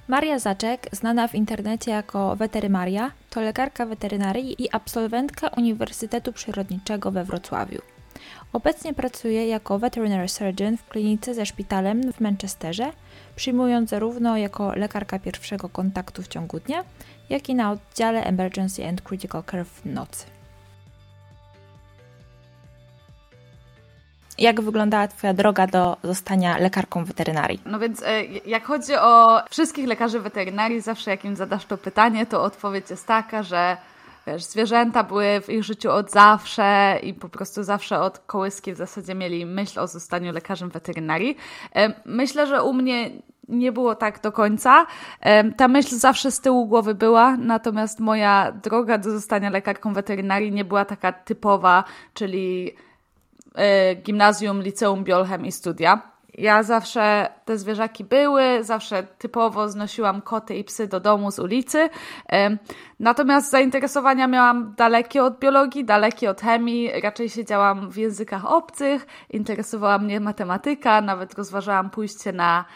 Maria Zaczek, znana w internecie jako Weterymaria, to lekarka weterynarii i absolwentka Uniwersytetu Przyrodniczego we Wrocławiu. Obecnie pracuje jako veterinary surgeon w klinice ze szpitalem w Manchesterze, przyjmując zarówno jako lekarka pierwszego kontaktu w ciągu dnia, jak i na oddziale Emergency and Critical Care w nocy. Jak wyglądała Twoja droga do zostania lekarką weterynarii? No więc jak chodzi o wszystkich lekarzy weterynarii, zawsze jak im zadasz to pytanie, to odpowiedź jest taka, że zwierzęta były w ich życiu od zawsze i po prostu zawsze od kołyski w zasadzie mieli myśl o zostaniu lekarzem weterynarii. Myślę, że u mnie nie było tak do końca. Ta myśl zawsze z tyłu głowy była, natomiast moja droga do zostania lekarką weterynarii nie była taka typowa, czyli gimnazjum, liceum, biolchem i studia. Ja zawsze te zwierzaki były, zawsze typowo znosiłam koty i psy do domu z ulicy. Natomiast zainteresowania miałam dalekie od biologii, dalekie od chemii. Raczej siedziałam w językach obcych, interesowała mnie matematyka, nawet rozważałam pójście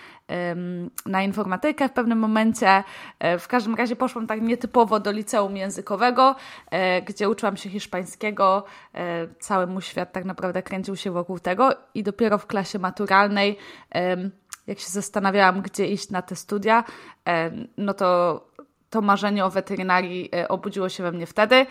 na informatykę w pewnym momencie. W każdym razie poszłam tak nietypowo do liceum językowego, gdzie uczyłam się hiszpańskiego. Cały mój świat tak naprawdę kręcił się wokół tego i dopiero w klasie maturalnej, jak się zastanawiałam, gdzie iść na te studia, no to marzenie o weterynarii obudziło się we mnie wtedy.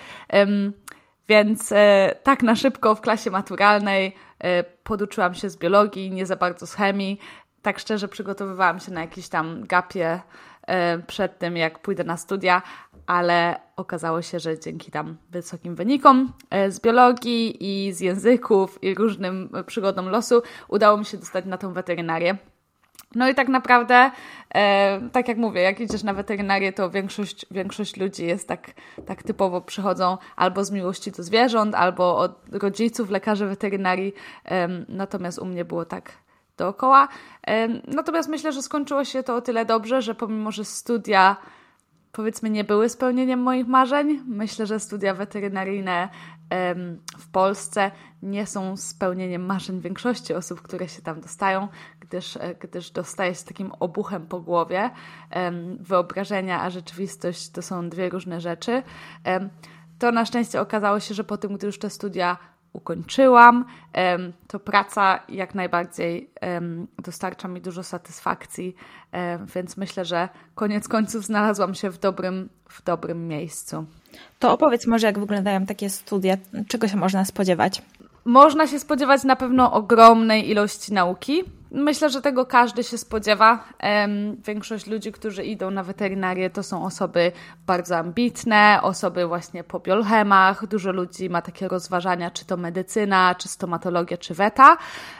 Więc tak na szybko w klasie maturalnej poduczyłam się z biologii, nie za bardzo z chemii. Tak szczerze przygotowywałam się na jakieś tam gapie przed tym, jak pójdę na studia, ale okazało się, że dzięki tam wysokim wynikom z biologii i z języków i różnym przygodom losu udało mi się dostać na tą weterynarię. No i tak naprawdę, tak jak mówię, jak idziesz na weterynarię, to większość ludzi jest tak typowo przychodzą albo z miłości do zwierząt, albo od rodziców lekarzy weterynarii, natomiast u mnie było tak dookoła. Natomiast myślę, że skończyło się to o tyle dobrze, że pomimo, że studia powiedzmy nie były spełnieniem moich marzeń, myślę, że studia weterynaryjne w Polsce nie są spełnieniem marzeń większości osób, które się tam dostają, gdyż dostaje się takim obuchem po głowie. Wyobrażenia a rzeczywistość to są dwie różne rzeczy. To na szczęście okazało się, że po tym, gdy już te studia ukończyłam, to praca jak najbardziej dostarcza mi dużo satysfakcji, więc myślę, że koniec końców znalazłam się w dobrym miejscu. To opowiedz może, jak wyglądają takie studia, czego się można spodziewać? Można się spodziewać na pewno ogromnej ilości nauki. Myślę, że tego każdy się spodziewa. Większość ludzi, którzy idą na weterynarię, to są osoby bardzo ambitne, osoby właśnie po biolchemach. Dużo ludzi ma takie rozważania, czy to medycyna, czy stomatologia, czy weta.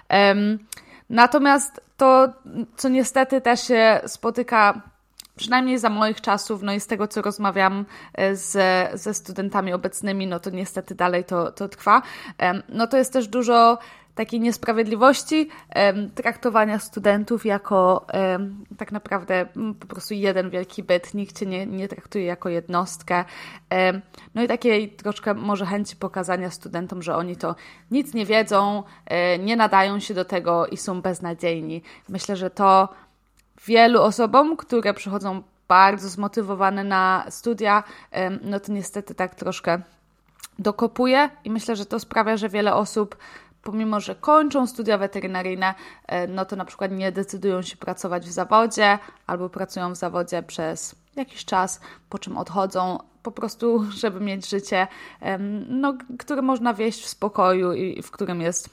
Natomiast to, co niestety też się spotyka, przynajmniej za moich czasów, no i z tego, co rozmawiam ze studentami obecnymi, no to niestety dalej to trwa. No to jest też dużo takiej niesprawiedliwości, traktowania studentów jako tak naprawdę po prostu jeden wielki byt, nikt cię nie traktuje jako jednostkę. No i takiej troszkę może chęci pokazania studentom, że oni to nic nie wiedzą, nie nadają się do tego i są beznadziejni. Myślę, że to wielu osobom, które przychodzą bardzo zmotywowane na studia, no to niestety tak troszkę dokopuje i myślę, że to sprawia, że wiele osób, pomimo że kończą studia weterynaryjne, no to na przykład nie decydują się pracować w zawodzie albo pracują w zawodzie przez jakiś czas, po czym odchodzą po prostu, żeby mieć życie, no, które można wieść w spokoju i w którym jest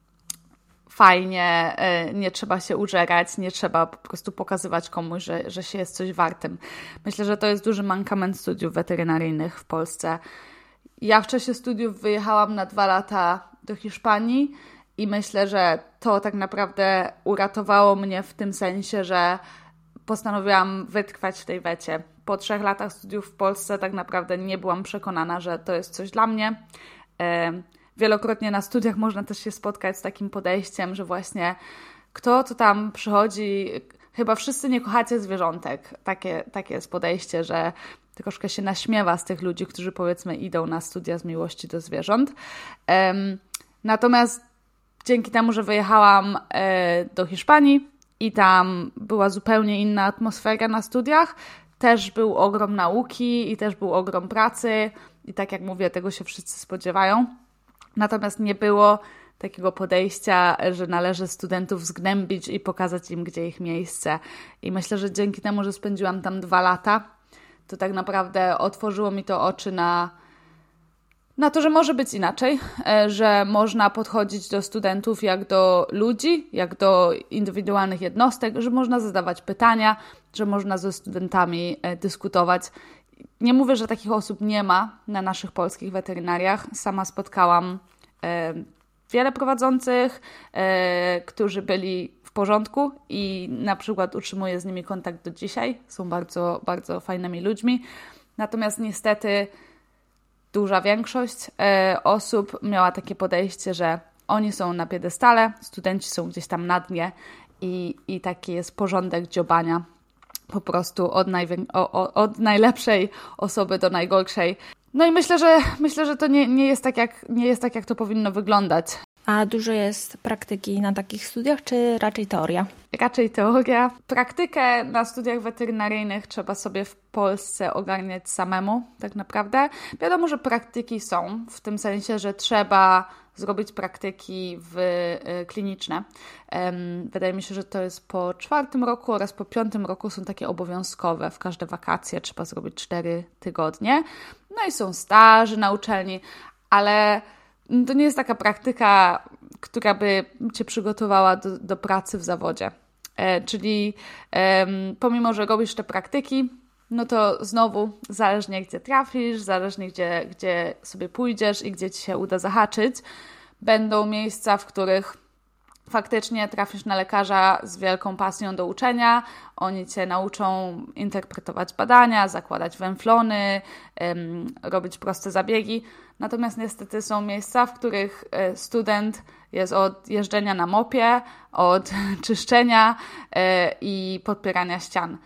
fajnie, nie trzeba się użerać, nie trzeba po prostu pokazywać komuś, że się jest coś wartym. Myślę, że to jest duży mankament studiów weterynaryjnych w Polsce. Ja w czasie studiów wyjechałam na 2 lata do Hiszpanii i myślę, że to tak naprawdę uratowało mnie w tym sensie, że postanowiłam wytrwać w tej wecie. Po 3 latach studiów w Polsce tak naprawdę nie byłam przekonana, że to jest coś dla mnie. Wielokrotnie na studiach można też się spotkać z takim podejściem, że właśnie kto to tam przychodzi, chyba wszyscy nie kochacie zwierzątek. Takie jest podejście, że troszkę się naśmiewa z tych ludzi, którzy powiedzmy idą na studia z miłości do zwierząt. Natomiast dzięki temu, że wyjechałam do Hiszpanii, i tam była zupełnie inna atmosfera na studiach. Też był ogrom nauki i też był ogrom pracy i tak jak mówię, tego się wszyscy spodziewają. Natomiast nie było takiego podejścia, że należy studentów zgnębić i pokazać im, gdzie ich miejsce. I myślę, że dzięki temu, że spędziłam tam 2 lata, to tak naprawdę otworzyło mi to oczy na to, że może być inaczej, że można podchodzić do studentów jak do ludzi, jak do indywidualnych jednostek, że można zadawać pytania, że można ze studentami dyskutować. Nie mówię, że takich osób nie ma na naszych polskich weterynariach. Sama spotkałam wiele prowadzących, którzy byli w porządku i na przykład utrzymuję z nimi kontakt do dzisiaj. Są bardzo, bardzo fajnymi ludźmi. Natomiast niestety duża większość osób miała takie podejście, że oni są na piedestale, studenci są gdzieś tam na dnie i taki jest porządek dziobania po prostu od najlepszej osoby do najgorszej. No i myślę, że to nie jest tak, jak to powinno wyglądać. A dużo jest praktyki na takich studiach, czy raczej teoria? Raczej teoria. Praktykę na studiach weterynaryjnych trzeba sobie w Polsce ogarniać samemu, tak naprawdę. Wiadomo, że praktyki są, w tym sensie, że trzeba zrobić praktyki kliniczne. Wydaje mi się, że to jest po 4. roku oraz po 5. roku są takie obowiązkowe. W każde wakacje trzeba zrobić 4 tygodnie. No i są staże na uczelni, ale to nie jest taka praktyka, która by Cię przygotowała do pracy w zawodzie. Czyli pomimo, że robisz te praktyki, no to znowu zależnie gdzie trafisz, zależnie gdzie sobie pójdziesz i gdzie Ci się uda zahaczyć, będą miejsca, w których faktycznie trafisz na lekarza z wielką pasją do uczenia, oni Cię nauczą interpretować badania, zakładać węflony, robić proste zabiegi. Natomiast niestety są miejsca, w których student jest od jeżdżenia na mopie, od czyszczenia i podpierania ścian.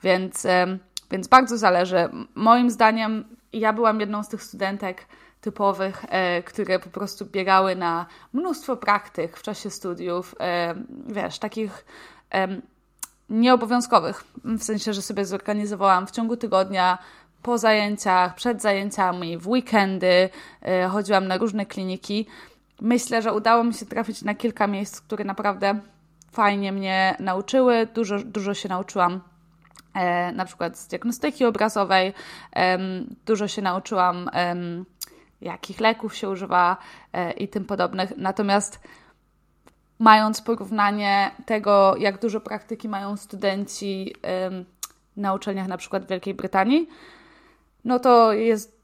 Więc bardzo zależy. Moim zdaniem ja byłam jedną z tych studentek typowych, które po prostu biegały na mnóstwo praktyk w czasie studiów, takich nieobowiązkowych, w sensie, że sobie zorganizowałam w ciągu tygodnia, po zajęciach, przed zajęciami, w weekendy, chodziłam na różne kliniki. Myślę, że udało mi się trafić na kilka miejsc, które naprawdę fajnie mnie nauczyły. Dużo się nauczyłam na przykład z diagnostyki obrazowej, dużo się nauczyłam, jakich leków się używa i tym podobnych. Natomiast mając porównanie tego, jak dużo praktyki mają studenci na uczelniach na przykład w Wielkiej Brytanii, no to jest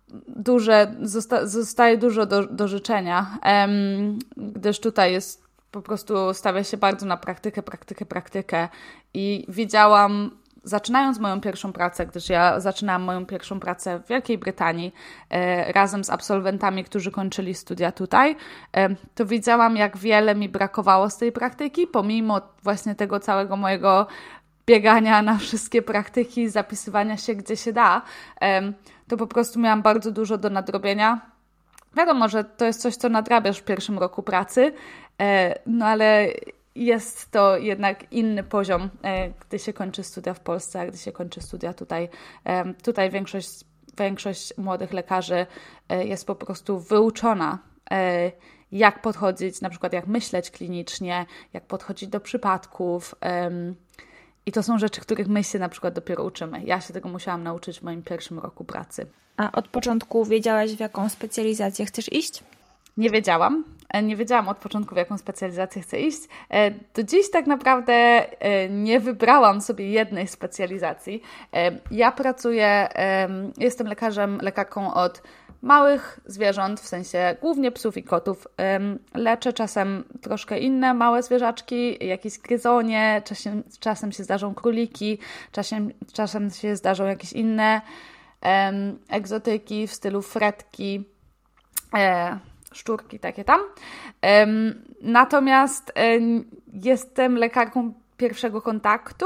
zostaje dużo do życzenia, gdyż tutaj jest po prostu stawia się bardzo na praktykę i widziałam, zaczynając moją pierwszą pracę, gdyż ja zaczynałam moją pierwszą pracę w Wielkiej Brytanii razem z absolwentami, którzy kończyli studia tutaj, to widziałam, jak wiele mi brakowało z tej praktyki, pomimo właśnie tego całego mojego biegania na wszystkie praktyki, zapisywania się gdzie się da, to po prostu miałam bardzo dużo do nadrobienia. Wiadomo, że to jest coś, co nadrabiasz w pierwszym roku pracy, no ale jest to jednak inny poziom, gdy się kończy studia w Polsce, a gdy się kończy studia tutaj. Tutaj większość młodych lekarzy jest po prostu wyuczona, jak podchodzić, na przykład jak myśleć klinicznie, jak podchodzić do przypadków. I to są rzeczy, których my się na przykład dopiero uczymy. Ja się tego musiałam nauczyć w moim pierwszym roku pracy. A od początku wiedziałaś, w jaką specjalizację chcesz iść? Nie wiedziałam. Nie wiedziałam od początku, w jaką specjalizację chcę iść. Do dziś tak naprawdę nie wybrałam sobie jednej specjalizacji. Ja pracuję, jestem lekarką od małych zwierząt, w sensie głównie psów i kotów. Leczę czasem troszkę inne małe zwierzaczki, jakieś gryzonie, czasem się zdarzą króliki, czasem się zdarzą jakieś inne egzotyki w stylu fretki, szczurki, takie tam. Natomiast jestem lekarką pierwszego kontaktu,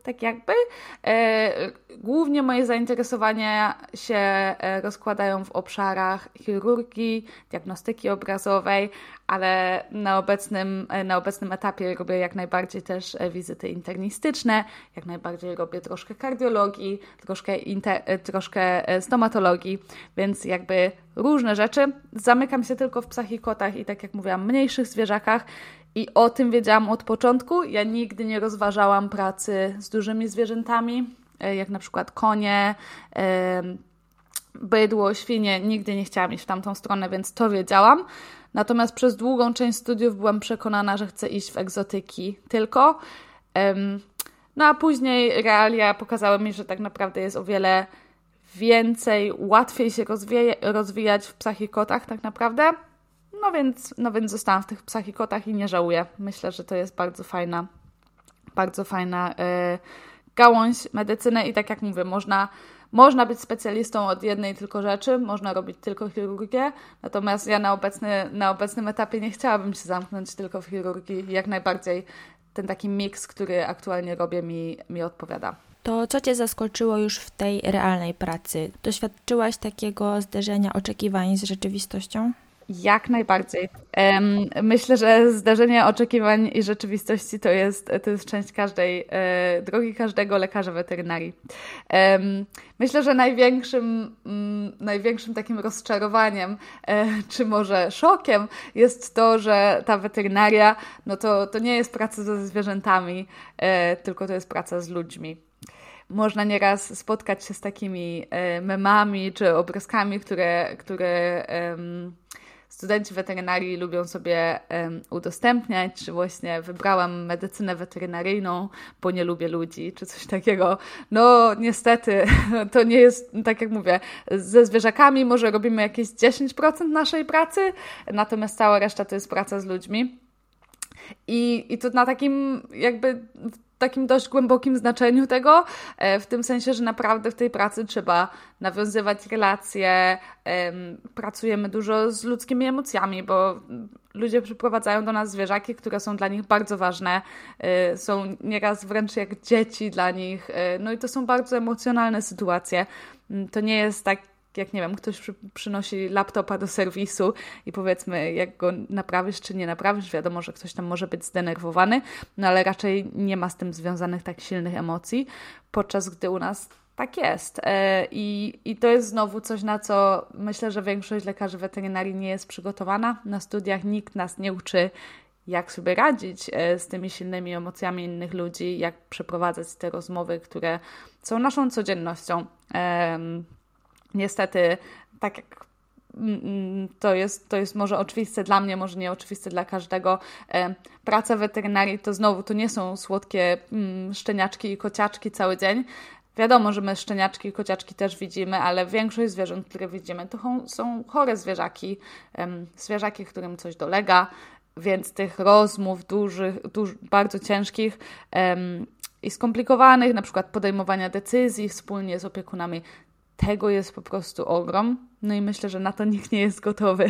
tak jakby. Głównie moje zainteresowania się rozkładają w obszarach chirurgii, diagnostyki obrazowej, ale na obecnym etapie robię jak najbardziej też wizyty internistyczne, jak najbardziej robię troszkę kardiologii, troszkę stomatologii, więc jakby różne rzeczy. Zamykam się tylko w psach i kotach i tak jak mówiłam, mniejszych zwierzakach. I o tym wiedziałam od początku. Ja nigdy nie rozważałam pracy z dużymi zwierzętami, jak na przykład konie, bydło, świnie. Nigdy nie chciałam iść w tamtą stronę, więc to wiedziałam. Natomiast przez długą część studiów byłam przekonana, że chcę iść w egzotyki tylko. No a później realia pokazały mi, że tak naprawdę jest o wiele więcej, łatwiej się rozwijać w psach i kotach tak naprawdę. No więc zostałam w tych psach i kotach i nie żałuję. Myślę, że to jest bardzo fajna gałąź medycyny i tak jak mówię, można być specjalistą od jednej tylko rzeczy, można robić tylko chirurgię, natomiast ja na obecnym etapie nie chciałabym się zamknąć tylko w chirurgii. Jak najbardziej ten taki miks, który aktualnie robię, mi odpowiada. To co Cię zaskoczyło już w tej realnej pracy? Doświadczyłaś takiego zderzenia oczekiwań z rzeczywistością? Jak najbardziej. Myślę, że zdarzenie oczekiwań i rzeczywistości to jest część każdej drogi każdego lekarza weterynarii. Myślę, że największym takim rozczarowaniem, czy może szokiem jest to, że ta weterynaria, no to nie jest praca ze zwierzętami, tylko to jest praca z ludźmi. Można nieraz spotkać się z takimi memami czy obrazkami, które studenci weterynarii lubią sobie udostępniać, czy właśnie wybrałam medycynę weterynaryjną, bo nie lubię ludzi, czy coś takiego. No niestety, to nie jest, tak jak mówię, ze zwierzakami może robimy jakieś 10% naszej pracy, natomiast cała reszta to jest praca z ludźmi. I to na takim takim dość głębokim znaczeniu tego, w tym sensie, że naprawdę w tej pracy trzeba nawiązywać relacje, pracujemy dużo z ludzkimi emocjami, bo ludzie przyprowadzają do nas zwierzaki, które są dla nich bardzo ważne, są nieraz wręcz jak dzieci dla nich, no i to są bardzo emocjonalne sytuacje. To nie jest tak, jak nie wiem, ktoś przynosi laptopa do serwisu i powiedzmy, jak go naprawisz czy nie naprawisz, wiadomo, że ktoś tam może być zdenerwowany, no ale raczej nie ma z tym związanych tak silnych emocji, podczas gdy u nas tak jest. I to jest znowu coś, na co myślę, że większość lekarzy weterynarii nie jest przygotowana. Na studiach nikt nas nie uczy, jak sobie radzić z tymi silnymi emocjami innych ludzi, jak przeprowadzać te rozmowy, które są naszą codziennością. Niestety, tak jak to jest może oczywiste dla mnie, może nie oczywiste dla każdego. Praca w weterynarii to nie są słodkie szczeniaczki i kociaczki cały dzień. Wiadomo, że my szczeniaczki i kociaczki też widzimy, ale większość zwierząt, które widzimy, to są chore zwierzaki, którym coś dolega, więc tych rozmów bardzo ciężkich i skomplikowanych, na przykład podejmowania decyzji wspólnie z opiekunami, tego jest po prostu ogrom. No i myślę, że na to nikt nie jest gotowy,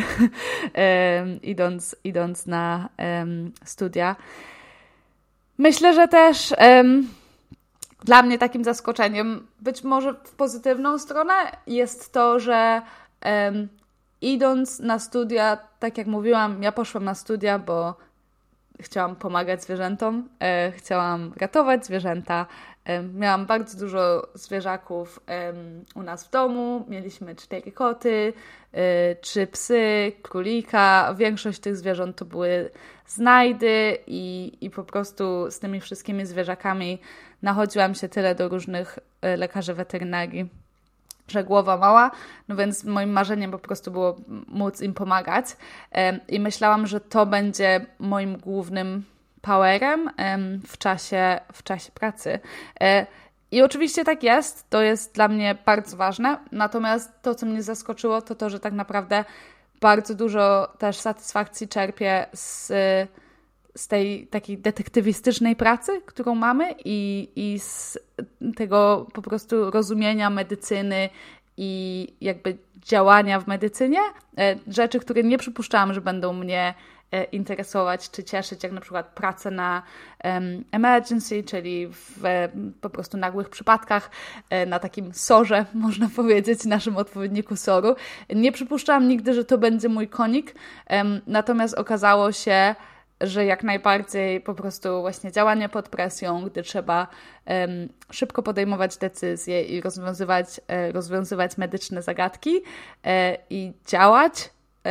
idąc na studia. Myślę, że też dla mnie takim zaskoczeniem, być może w pozytywną stronę, jest to, że idąc na studia, tak jak mówiłam, ja poszłam na studia, bo chciałam pomagać zwierzętom, chciałam ratować zwierzęta. Miałam bardzo dużo zwierzaków u nas w domu. Mieliśmy 4 koty, 3 psy, królika. Większość tych zwierząt to były znajdy i po prostu z tymi wszystkimi zwierzakami nachodziłam się tyle do różnych lekarzy weterynarii, że głowa mała, no więc moim marzeniem po prostu było móc im pomagać i myślałam, że to będzie moim głównym powerem w czasie pracy. I oczywiście tak jest, to jest dla mnie bardzo ważne, natomiast to, co mnie zaskoczyło, to to, że tak naprawdę bardzo dużo też satysfakcji czerpię z tej takiej detektywistycznej pracy, którą mamy i z tego po prostu rozumienia medycyny i jakby działania w medycynie. Rzeczy, które nie przypuszczałam, że będą mnie interesować czy cieszyć, jak na przykład pracę na emergency, czyli w po prostu nagłych przypadkach, na takim SOR-ze, można powiedzieć, naszym odpowiedniku SOR-u. Nie przypuszczałam nigdy, że to będzie mój konik, natomiast okazało się, że jak najbardziej po prostu właśnie działanie pod presją, gdy trzeba szybko podejmować decyzje i rozwiązywać medyczne zagadki i działać,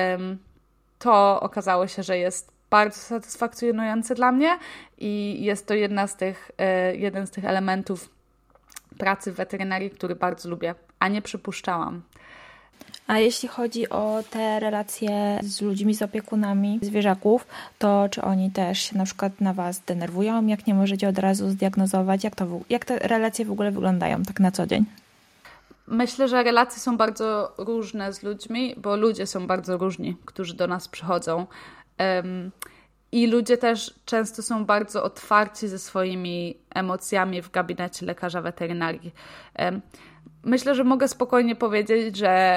to okazało się, że jest bardzo satysfakcjonujące dla mnie i jest to jeden z tych elementów pracy w weterynarii, który bardzo lubię, a nie przypuszczałam. A jeśli chodzi o te relacje z ludźmi, z opiekunami zwierzaków, to czy oni też się na przykład na Was denerwują, jak nie możecie od razu zdiagnozować? Jak te relacje w ogóle wyglądają tak na co dzień? Myślę, że relacje są bardzo różne z ludźmi, bo ludzie są bardzo różni, którzy do nas przychodzą. I ludzie też często są bardzo otwarci ze swoimi emocjami w gabinecie lekarza weterynarii. Myślę, że mogę spokojnie powiedzieć, że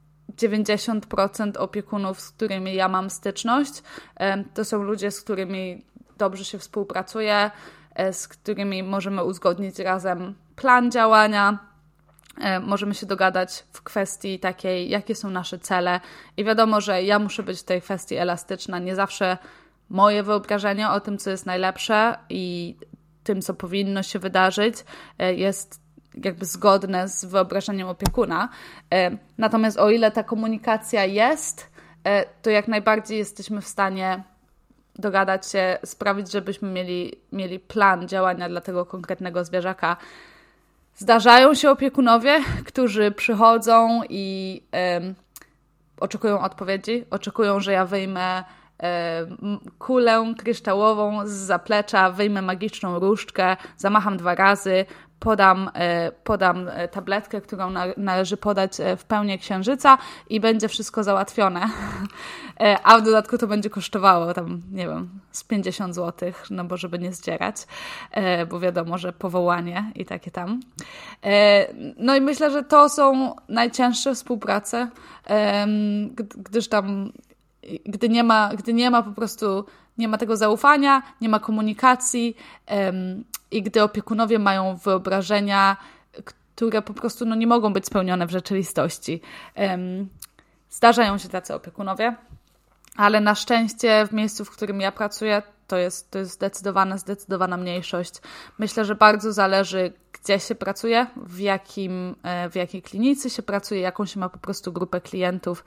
90% opiekunów, z którymi ja mam styczność, to są ludzie, z którymi dobrze się współpracuje, z którymi możemy uzgodnić razem plan działania, możemy się dogadać w kwestii takiej, jakie są nasze cele. I wiadomo, że ja muszę być w tej kwestii elastyczna. Nie zawsze moje wyobrażenie o tym, co jest najlepsze i tym, co powinno się wydarzyć, jest jakby zgodne z wyobrażeniem opiekuna. Natomiast o ile ta komunikacja jest, to jak najbardziej jesteśmy w stanie dogadać się, sprawić, żebyśmy mieli plan działania dla tego konkretnego zwierzaka. Zdarzają się opiekunowie, którzy przychodzą i oczekują odpowiedzi, oczekują, że ja wyjmę kulę kryształową z zaplecza, wyjmę magiczną różdżkę, zamacham 2 razy, podam tabletkę, którą należy podać w pełni księżyca i będzie wszystko załatwione. A w dodatku to będzie kosztowało tam, nie wiem, z 50 zł, no bo żeby nie zdzierać, bo wiadomo, że powołanie i takie tam. No i myślę, że to są najcięższe współprace, gdyż tam gdy nie ma po prostu, nie ma tego zaufania, nie ma komunikacji i gdy opiekunowie mają wyobrażenia, które po prostu nie mogą być spełnione w rzeczywistości. Zdarzają się tacy opiekunowie, ale na szczęście w miejscu, w którym ja pracuję, to jest zdecydowana mniejszość. Myślę, że bardzo zależy, gdzie się pracuje, w jakiej klinice się pracuje, jaką się ma po prostu grupę klientów.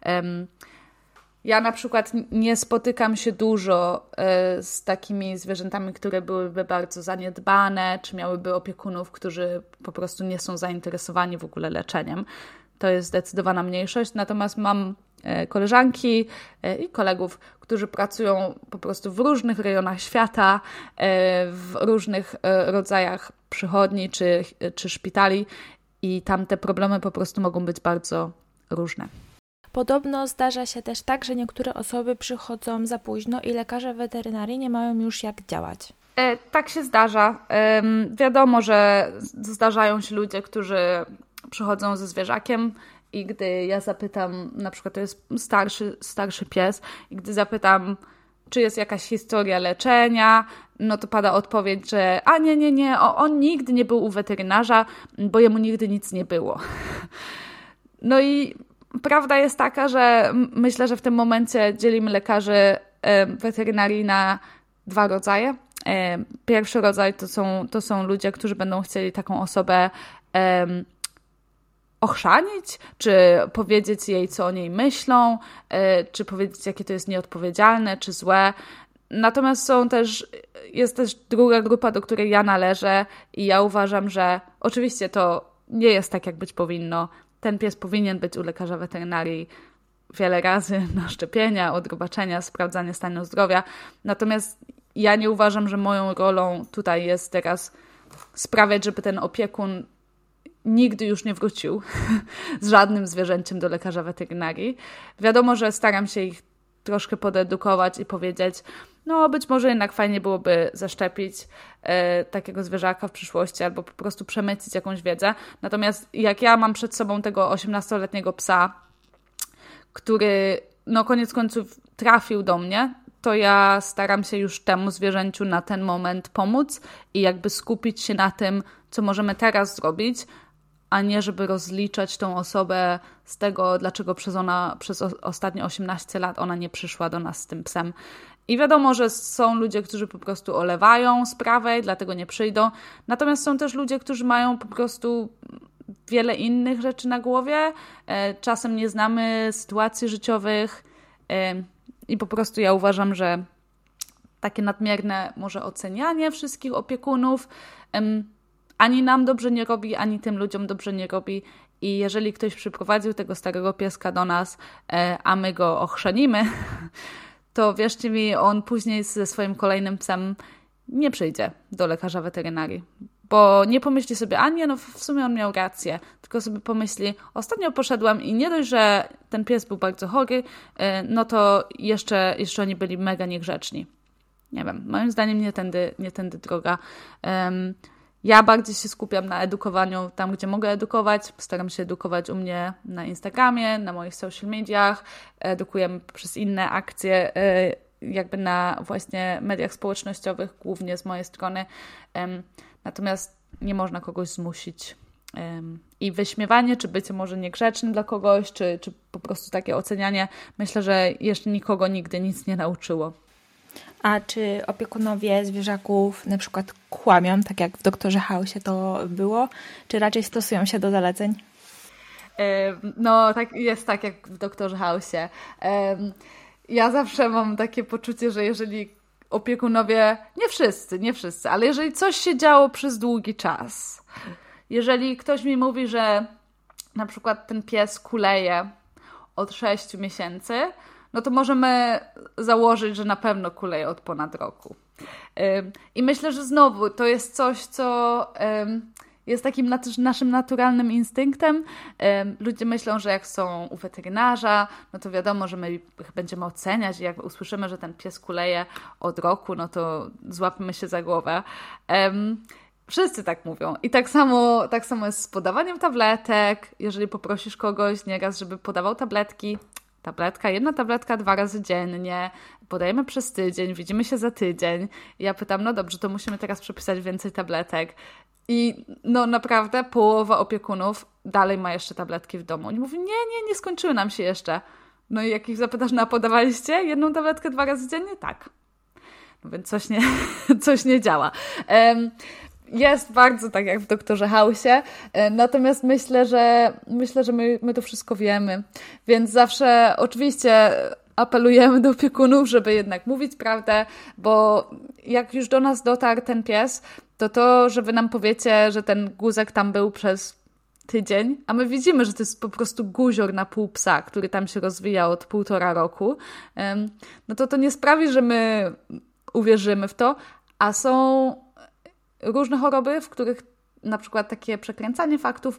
Ja na przykład nie spotykam się dużo z takimi zwierzętami, które byłyby bardzo zaniedbane, czy miałyby opiekunów, którzy po prostu nie są zainteresowani w ogóle leczeniem. To jest zdecydowana mniejszość, natomiast mam koleżanki i kolegów, którzy pracują po prostu w różnych rejonach świata, w różnych rodzajach przychodni czy szpitali i tam te problemy po prostu mogą być bardzo różne. Podobno zdarza się też tak, że niektóre osoby przychodzą za późno i lekarze weterynarii nie mają już jak działać. Tak się zdarza. Wiadomo, że zdarzają się ludzie, którzy przychodzą ze zwierzakiem i gdy ja zapytam, na przykład to jest starszy pies, i gdy zapytam, czy jest jakaś historia leczenia, no to pada odpowiedź, że nie, on nigdy nie był u weterynarza, bo jemu nigdy nic nie było. No i prawda jest taka, że myślę, że w tym momencie dzielimy lekarzy weterynarii na 2 rodzaje. Pierwszy rodzaj to są ludzie, którzy będą chcieli taką osobę ochrzanić, czy powiedzieć jej, co o niej myślą, czy powiedzieć, jakie to jest nieodpowiedzialne, czy złe. Natomiast jest też druga grupa, do której ja należę i ja uważam, że oczywiście to nie jest tak, jak być powinno. Ten pies powinien być u lekarza weterynarii wiele razy na szczepienia, odrobaczenia, sprawdzanie stanu zdrowia. Natomiast ja nie uważam, że moją rolą tutaj jest teraz sprawiać, żeby ten opiekun nigdy już nie wrócił z żadnym zwierzęciem do lekarza weterynarii. Wiadomo, że staram się ich troszkę podedukować i powiedzieć, no być może jednak fajnie byłoby zaszczepić takiego zwierzaka w przyszłości albo po prostu przemycić jakąś wiedzę. Natomiast jak ja mam przed sobą tego 18-letniego psa, który no koniec końców trafił do mnie, to ja staram się już temu zwierzęciu na ten moment pomóc i jakby skupić się na tym, co możemy teraz zrobić, a nie żeby rozliczać tą osobę z tego, dlaczego przez ostatnie 18 lat ona nie przyszła do nas z tym psem. I wiadomo, że są ludzie, którzy po prostu olewają sprawę i dlatego nie przyjdą. Natomiast są też ludzie, którzy mają po prostu wiele innych rzeczy na głowie. Czasem nie znamy sytuacji życiowych i po prostu ja uważam, że takie nadmierne może ocenianie wszystkich opiekunów ani nam dobrze nie robi, ani tym ludziom dobrze nie robi. I jeżeli ktoś przyprowadził tego starego pieska do nas, a my go ochrzanimy, to wierzcie mi, on później ze swoim kolejnym psem nie przyjdzie do lekarza weterynarii. Bo nie pomyśli sobie, a nie, no w sumie on miał rację, tylko sobie pomyśli, ostatnio poszedłem i nie dość, że ten pies był bardzo chory, no to jeszcze oni byli mega niegrzeczni. Nie wiem, moim zdaniem nie tędy droga. Ja bardziej się skupiam na edukowaniu tam, gdzie mogę edukować. Staram się edukować u mnie na Instagramie, na moich social mediach. Edukujemy przez inne akcje, jakby na właśnie mediach społecznościowych, głównie z mojej strony. Natomiast nie można kogoś zmusić. I wyśmiewanie, czy bycie może niegrzecznym dla kogoś, czy po prostu takie ocenianie, myślę, że jeszcze nikogo nigdy nic nie nauczyło. A czy opiekunowie zwierzaków na przykład kłamią, tak jak w Doktorze House'ie to było, czy raczej stosują się do zaleceń? No, tak jest tak jak w Doktorze House'ie. Ja zawsze mam takie poczucie, że jeżeli opiekunowie, nie wszyscy, ale jeżeli coś się działo przez długi czas, jeżeli ktoś mi mówi, że na przykład ten pies kuleje od 6 miesięcy, no to możemy założyć, że na pewno kuleje od ponad roku. I myślę, że znowu to jest coś, co jest takim naszym naturalnym instynktem. Ludzie myślą, że jak są u weterynarza, no to wiadomo, że my ich będziemy oceniać i jak usłyszymy, że ten pies kuleje od roku, no to złapmy się za głowę. Wszyscy tak mówią. I tak samo jest z podawaniem tabletek. Jeżeli poprosisz kogoś nieraz, żeby podawał tabletki, jedna tabletka 2 razy dziennie, podajemy przez tydzień, widzimy się za tydzień. I ja pytam, no dobrze, to musimy teraz przepisać więcej tabletek. I no naprawdę połowa opiekunów dalej ma jeszcze tabletki w domu. Oni mówią, nie skończyły nam się jeszcze. No i jak ich zapytasz, no a podawaliście 1 tabletkę 2 razy dziennie? Tak. No więc coś nie działa. Jest bardzo tak jak w Doktorze House'ie, natomiast myślę, że my to wszystko wiemy, więc zawsze oczywiście apelujemy do opiekunów, żeby jednak mówić prawdę, bo jak już do nas dotarł ten pies, to, że wy nam powiecie, że ten guzek tam był przez tydzień, a my widzimy, że to jest po prostu guzior na pół psa, który tam się rozwija od 1,5 roku, no to nie sprawi, że my uwierzymy w to, a są różne choroby, w których na przykład takie przekręcanie faktów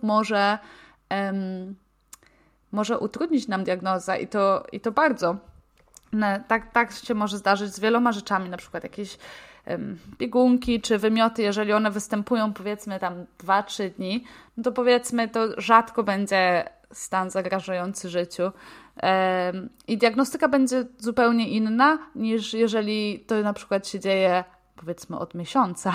może utrudnić nam diagnozę i to bardzo. Tak się może zdarzyć z wieloma rzeczami, na przykład jakieś biegunki czy wymioty, jeżeli one występują powiedzmy tam 2-3 dni, no to powiedzmy to rzadko będzie stan zagrażający życiu. I diagnostyka będzie zupełnie inna niż jeżeli to na przykład się dzieje powiedzmy od miesiąca.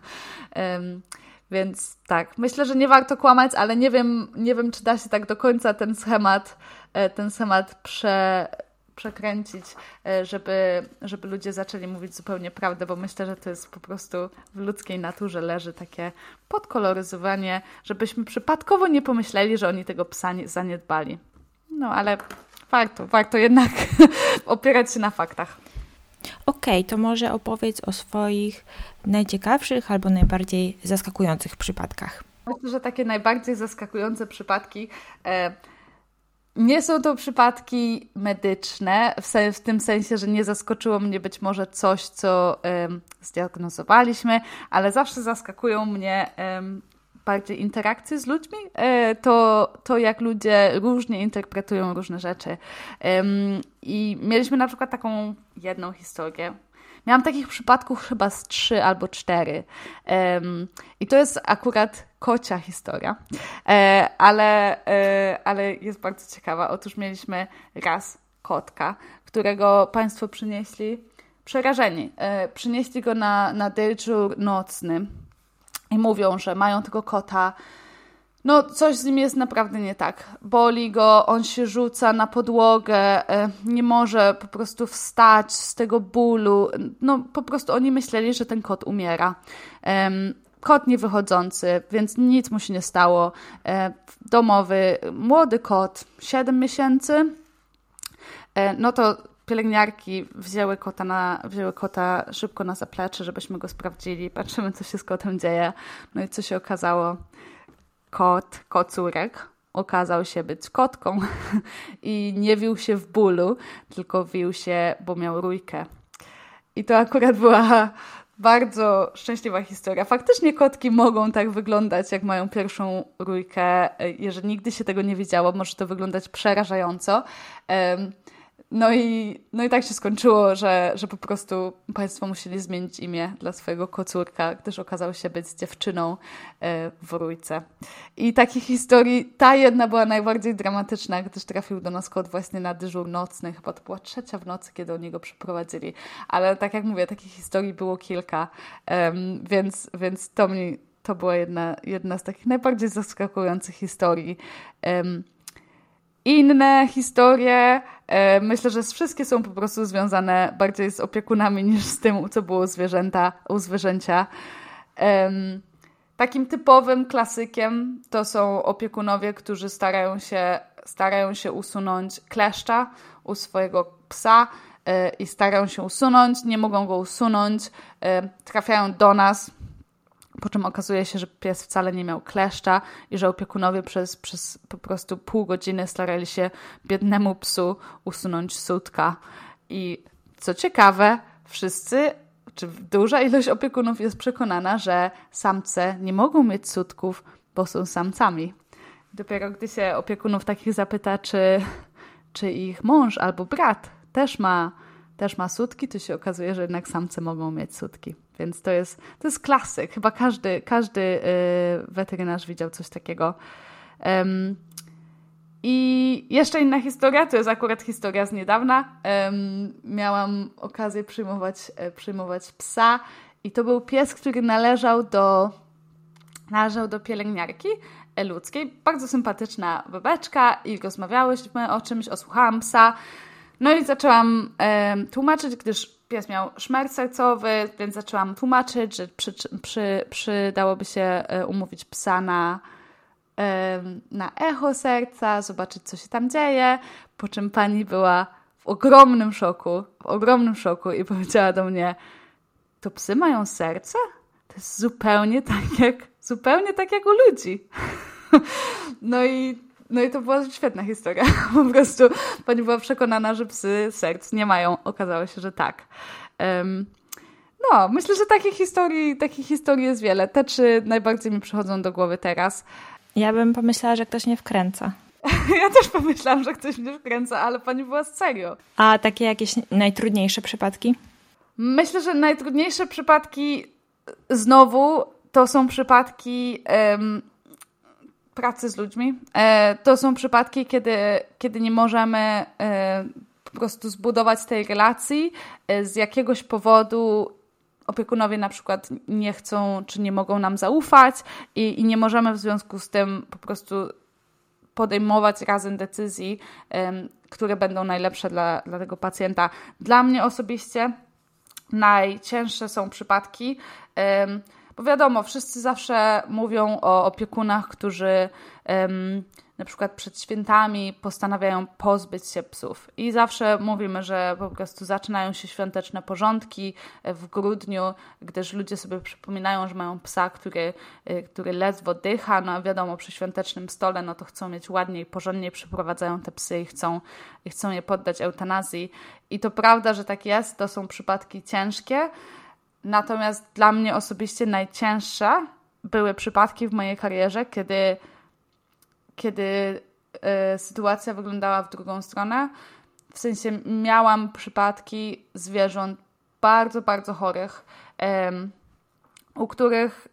Więc tak, myślę, że nie warto kłamać, ale nie wiem, czy da się tak do końca ten schemat przekręcić, żeby ludzie zaczęli mówić zupełnie prawdę, bo myślę, że to jest po prostu w ludzkiej naturze leży takie podkoloryzowanie, żebyśmy przypadkowo nie pomyśleli, że oni tego psa zaniedbali. No ale warto jednak opierać się na faktach. Okej, to może opowiedz o swoich najciekawszych albo najbardziej zaskakujących przypadkach. Myślę, że takie najbardziej zaskakujące przypadki nie są to przypadki medyczne, w tym sensie, że nie zaskoczyło mnie być może coś, co zdiagnozowaliśmy, ale zawsze zaskakują mnie bardziej interakcje z ludźmi, to jak ludzie różnie interpretują różne rzeczy. I mieliśmy na przykład taką jedną historię. Miałam takich przypadków chyba z 3 albo 4. I to jest akurat kocia historia, ale jest bardzo ciekawa. Otóż mieliśmy raz kotka, którego Państwo przynieśli przerażeni. Przynieśli go na dyżur nocny i mówią, że mają tego kota. No, coś z nim jest naprawdę nie tak. Boli go, on się rzuca na podłogę, nie może po prostu wstać z tego bólu. No, po prostu oni myśleli, że ten kot umiera. Kot niewychodzący, więc nic mu się nie stało. Domowy, młody kot, 7 miesięcy. No to pielęgniarki wzięły kota szybko na zaplecze, żebyśmy go sprawdzili. Patrzymy, co się z kotem dzieje. No i co się okazało? Kocurek okazał się być kotką i nie wił się w bólu, tylko wił się, bo miał rójkę. I to akurat była bardzo szczęśliwa historia. Faktycznie kotki mogą tak wyglądać, jak mają pierwszą rójkę. Jeżeli nigdy się tego nie widziało, może to wyglądać przerażająco. No i tak się skończyło, że po prostu państwo musieli zmienić imię dla swojego kocurka, gdyż okazał się być dziewczyną w rójce. I takich historii, ta jedna była najbardziej dramatyczna, gdyż trafił do nas kot właśnie na dyżur nocny. Chyba to była 3:00 w nocy, kiedy oni go przyprowadzili. Ale tak jak mówię, takich historii było kilka, więc to była jedna z takich najbardziej zaskakujących historii. Inne historie, myślę, że wszystkie są po prostu związane bardziej z opiekunami niż z tym, co było u zwierzęcia. Takim typowym klasykiem to są opiekunowie, którzy starają się usunąć kleszcza u swojego psa i starają się usunąć, nie mogą go usunąć, trafiają do nas, po czym okazuje się, że pies wcale nie miał kleszcza i że opiekunowie przez po prostu pół godziny starali się biednemu psu usunąć sutka. I co ciekawe, duża ilość opiekunów jest przekonana, że samce nie mogą mieć sutków, bo są samcami. Dopiero gdy się opiekunów takich zapyta, czy ich mąż albo brat też ma sutki, to się okazuje, że jednak samce mogą mieć sutki. Więc to jest klasyk. Chyba każdy weterynarz widział coś takiego. I jeszcze inna historia, to jest akurat historia z niedawna. Miałam okazję przyjmować psa i to był pies, który należał do pielęgniarki ludzkiej. Bardzo sympatyczna babeczka i rozmawiałyśmy o czymś, osłuchałam psa. No i zaczęłam tłumaczyć, gdyż pies miał szmer sercowy, więc zaczęłam tłumaczyć, że przydałoby się umówić psa na echo serca, zobaczyć, co się tam dzieje, po czym pani była w ogromnym szoku i powiedziała do mnie: to psy mają serce? To jest zupełnie tak jak u ludzi. No i to była świetna historia. Po prostu pani była przekonana, że psy serc nie mają. Okazało się, że tak. No, myślę, że takich historii jest wiele. Te 3 najbardziej mi przychodzą do głowy teraz. Ja bym pomyślała, że ktoś mnie wkręca. Ja też pomyślałam, że ktoś mnie wkręca, ale pani była serio. A takie jakieś najtrudniejsze przypadki? Myślę, że najtrudniejsze przypadki znowu to są przypadki pracy z ludźmi. To są przypadki, kiedy nie możemy po prostu zbudować tej relacji. Z jakiegoś powodu opiekunowie na przykład nie chcą, czy nie mogą nam zaufać i nie możemy w związku z tym po prostu podejmować razem decyzji, które będą najlepsze dla tego pacjenta. Dla mnie osobiście najcięższe są przypadki, bo wiadomo, wszyscy zawsze mówią o opiekunach, którzy na przykład przed świętami postanawiają pozbyć się psów. I zawsze mówimy, że po prostu zaczynają się świąteczne porządki w grudniu, gdyż ludzie sobie przypominają, że mają psa, który ledwo dycha. No wiadomo, przy świątecznym stole no to chcą mieć ładnie i porządnie, przyprowadzają te psy i chcą je poddać eutanazji. I to prawda, że tak jest, to są przypadki ciężkie. Natomiast dla mnie osobiście najcięższe były przypadki w mojej karierze, kiedy sytuacja wyglądała w drugą stronę. W sensie miałam przypadki zwierząt bardzo, bardzo chorych, u których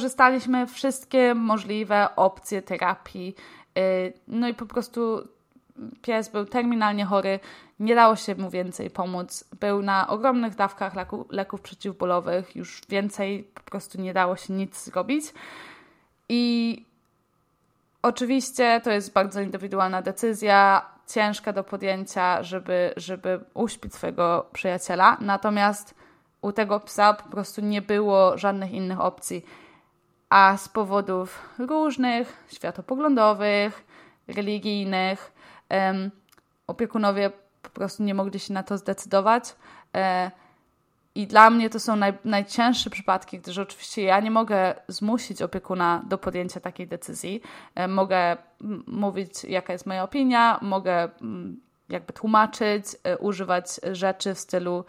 wykorzystaliśmy wszystkie możliwe opcje terapii. No i po prostu pies był terminalnie chory, nie dało się mu więcej pomóc. Był na ogromnych dawkach leków przeciwbólowych, już więcej po prostu nie dało się nic zrobić. I oczywiście to jest bardzo indywidualna decyzja, ciężka do podjęcia, żeby uśpić swojego przyjaciela. Natomiast u tego psa po prostu nie było żadnych innych opcji. A z powodów różnych, światopoglądowych, religijnych, opiekunowie po prostu nie mogli się na to zdecydować. I dla mnie to są najcięższe przypadki, gdyż oczywiście ja nie mogę zmusić opiekuna do podjęcia takiej decyzji. Mogę mówić, jaka jest moja opinia, mogę jakby tłumaczyć, używać rzeczy w stylu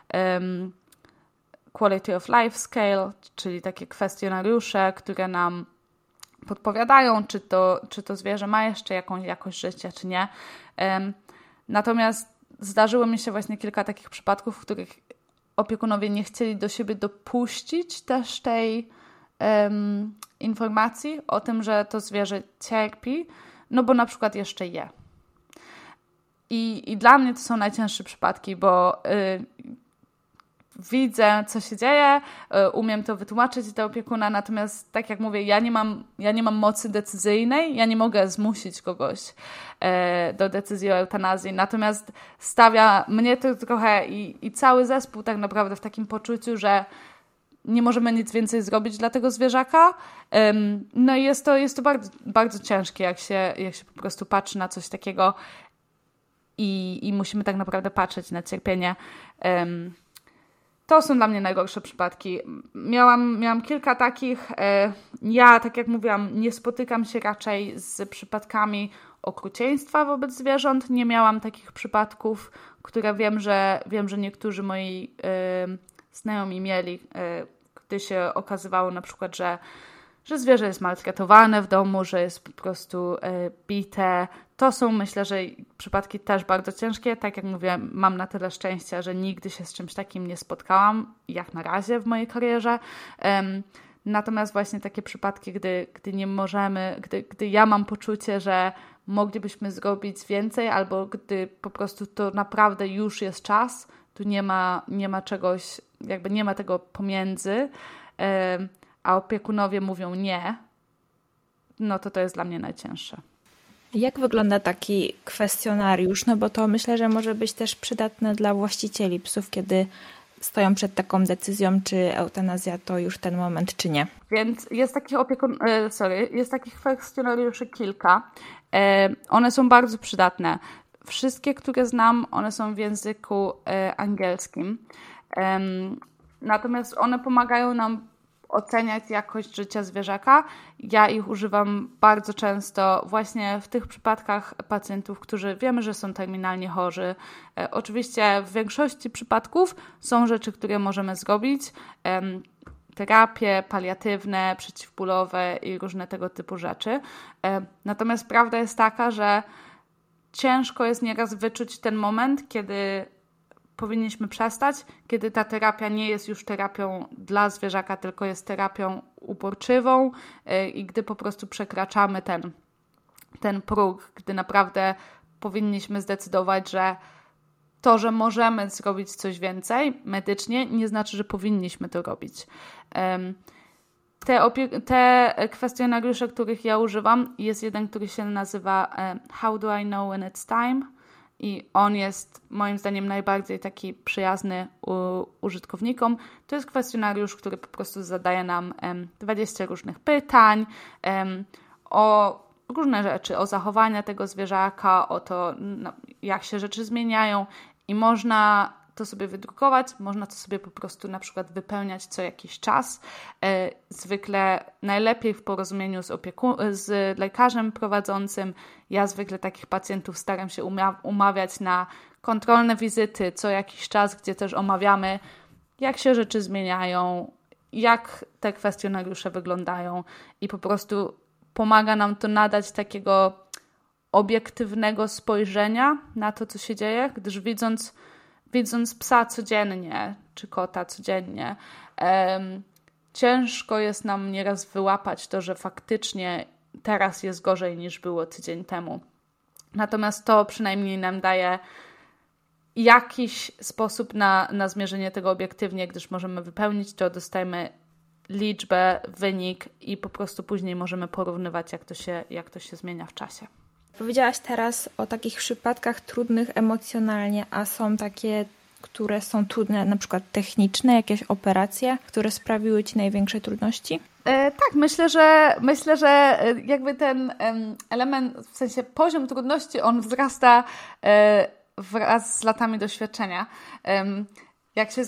Quality of Life Scale, czyli takie kwestionariusze, które nam podpowiadają, czy to zwierzę ma jeszcze jakąś jakość życia, czy nie. Natomiast zdarzyło mi się właśnie kilka takich przypadków, w których opiekunowie nie chcieli do siebie dopuścić też tej informacji o tym, że to zwierzę cierpi, no bo na przykład jeszcze je. I dla mnie to są najcięższe przypadki, bo widzę, co się dzieje, umiem to wytłumaczyć dla opiekuna, natomiast tak jak mówię, ja nie mam mocy decyzyjnej, ja nie mogę zmusić kogoś do decyzji o eutanazji, natomiast stawia mnie to trochę i cały zespół tak naprawdę w takim poczuciu, że nie możemy nic więcej zrobić dla tego zwierzaka. No i jest to bardzo, bardzo ciężkie, jak się po prostu patrzy na coś takiego i musimy tak naprawdę patrzeć na cierpienie. To są dla mnie najgorsze przypadki. Miałam kilka takich. Ja, tak jak mówiłam, nie spotykam się raczej z przypadkami okrucieństwa wobec zwierząt. Nie miałam takich przypadków, które wiem, że niektórzy moi znajomi mieli, gdy się okazywało na przykład, że zwierzę jest maltretowane w domu, że jest po prostu bite. To są, myślę, że przypadki też bardzo ciężkie. Tak jak mówię, mam na tyle szczęścia, że nigdy się z czymś takim nie spotkałam, jak na razie w mojej karierze. Natomiast właśnie takie przypadki, gdy nie możemy, gdy ja mam poczucie, że moglibyśmy zrobić więcej, albo gdy po prostu to naprawdę już jest czas, tu nie ma czegoś, jakby nie ma tego pomiędzy, a opiekunowie mówią nie, no to jest dla mnie najcięższe. Jak wygląda taki kwestionariusz? No bo to myślę, że może być też przydatne dla właścicieli psów, kiedy stoją przed taką decyzją, czy eutanazja to już ten moment, czy nie. Więc jest takich kwestionariuszy kilka. One są bardzo przydatne. Wszystkie, które znam, one są w języku angielskim. Natomiast one pomagają nam oceniać jakość życia zwierzaka. Ja ich używam bardzo często właśnie w tych przypadkach pacjentów, którzy wiemy, że są terminalnie chorzy. Oczywiście w większości przypadków są rzeczy, które możemy zrobić. Terapie paliatywne, przeciwbólowe i różne tego typu rzeczy. Natomiast prawda jest taka, że ciężko jest nieraz wyczuć ten moment, kiedy powinniśmy przestać, kiedy ta terapia nie jest już terapią dla zwierzaka, tylko jest terapią uporczywą i gdy po prostu przekraczamy ten próg, gdy naprawdę powinniśmy zdecydować, że to, że możemy zrobić coś więcej medycznie, nie znaczy, że powinniśmy to robić. Te kwestionariusze, których ja używam, jest jeden, który się nazywa How do I know when it's time? I on jest moim zdaniem najbardziej taki przyjazny użytkownikom. To jest kwestionariusz, który po prostu zadaje nam 20 różnych pytań o różne rzeczy, o zachowania tego zwierzaka, o to, jak się rzeczy zmieniają i można to sobie wydrukować, można to sobie po prostu na przykład wypełniać co jakiś czas. Zwykle najlepiej w porozumieniu z lekarzem prowadzącym. Ja zwykle takich pacjentów staram się umawiać na kontrolne wizyty co jakiś czas, gdzie też omawiamy, jak się rzeczy zmieniają, jak te kwestionariusze wyglądają i po prostu pomaga nam to nadać takiego obiektywnego spojrzenia na to, co się dzieje, gdyż widząc psa codziennie, czy kota codziennie, ciężko jest nam nieraz wyłapać to, że faktycznie teraz jest gorzej niż było tydzień temu. Natomiast to przynajmniej nam daje jakiś sposób na zmierzenie tego obiektywnie, gdyż możemy wypełnić to, dostajemy liczbę, wynik i po prostu później możemy porównywać, jak to się zmienia w czasie. Powiedziałaś teraz o takich przypadkach trudnych emocjonalnie, a są takie, które są trudne, na przykład techniczne, jakieś operacje, które sprawiły Ci największe trudności? Tak, myślę, że jakby ten element, w sensie poziom trudności, on wzrasta wraz z latami doświadczenia. Jak się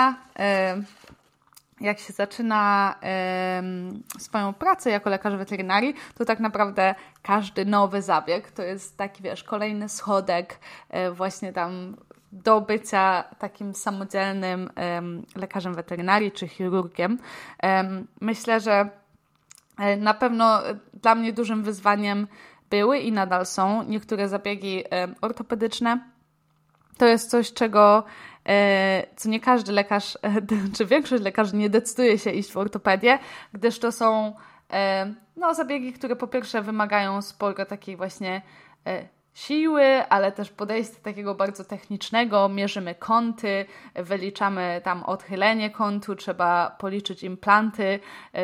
zaczyna swoją pracę jako lekarz weterynarii, to tak naprawdę każdy nowy zabieg to jest taki, kolejny schodek właśnie tam do bycia takim samodzielnym lekarzem weterynarii czy chirurgiem. Myślę, że na pewno dla mnie dużym wyzwaniem były i nadal są niektóre zabiegi ortopedyczne. To jest coś, co nie każdy lekarz, czy większość lekarzy nie decyduje się iść w ortopedię, gdyż to są zabiegi, które po pierwsze wymagają sporo takiej właśnie siły, ale też podejścia takiego bardzo technicznego. Mierzymy kąty, wyliczamy tam odchylenie kątu, trzeba policzyć implanty,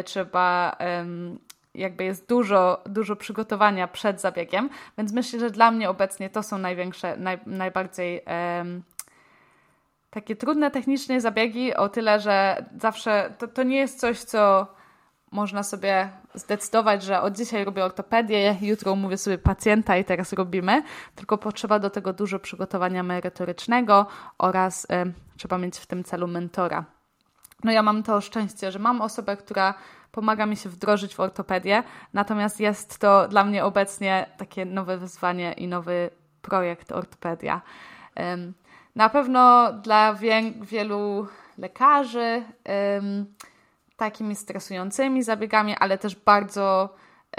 jakby jest dużo przygotowania przed zabiegiem, więc myślę, że dla mnie obecnie to są najbardziej takie trudne technicznie zabiegi, o tyle, że zawsze to nie jest coś, co można sobie zdecydować, że od dzisiaj robię ortopedię, jutro umówię sobie pacjenta i teraz robimy, tylko potrzeba do tego dużo przygotowania merytorycznego oraz trzeba mieć w tym celu mentora. No ja mam to szczęście, że mam osobę, która pomaga mi się wdrożyć w ortopedię, natomiast jest to dla mnie obecnie takie nowe wyzwanie i nowy projekt ortopedia. Na pewno dla wielu lekarzy takimi stresującymi zabiegami, ale też bardzo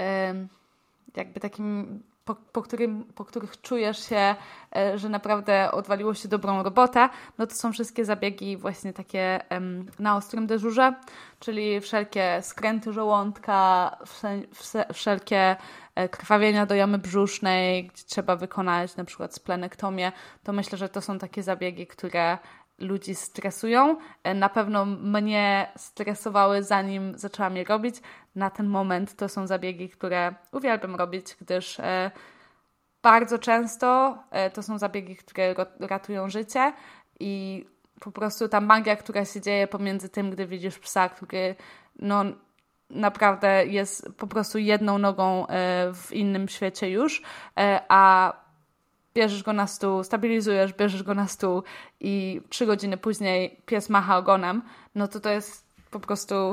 jakby takim, po których czujesz się, że naprawdę odwaliło się dobrą robotę, no to są wszystkie zabiegi właśnie takie na ostrym dyżurze, czyli wszelkie skręty żołądka, wszelkie krwawienia do jamy brzusznej, gdzie trzeba wykonać na przykład splenektomię, to myślę, że to są takie zabiegi, które ludzi stresują. Na pewno mnie stresowały, zanim zaczęłam je robić. Na ten moment to są zabiegi, które uwielbiam robić, gdyż bardzo często to są zabiegi, które ratują życie i po prostu ta magia, która się dzieje pomiędzy tym, gdy widzisz psa, który naprawdę jest po prostu jedną nogą w innym świecie już, a bierzesz go na stół, stabilizujesz, bierzesz go na stół i 3 godziny później pies macha ogonem, no to jest po prostu,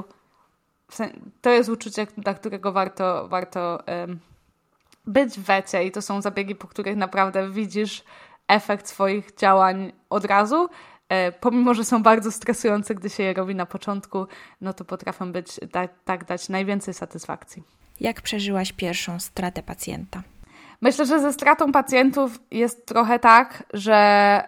to jest uczucie, dla którego warto być w wecie i to są zabiegi, po których naprawdę widzisz efekt swoich działań od razu. Pomimo, że są bardzo stresujące, gdy się je robi na początku, no to potrafią dać najwięcej satysfakcji. Jak przeżyłaś pierwszą stratę pacjenta? Myślę, że ze stratą pacjentów jest trochę tak, że